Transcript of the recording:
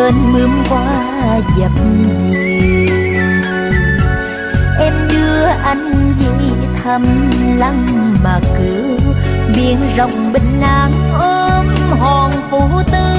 bên mướm qua dập dìu. Em đưa anh về thăm lăng mà cứu, biển rộng bình an ôm hòn phụ tư.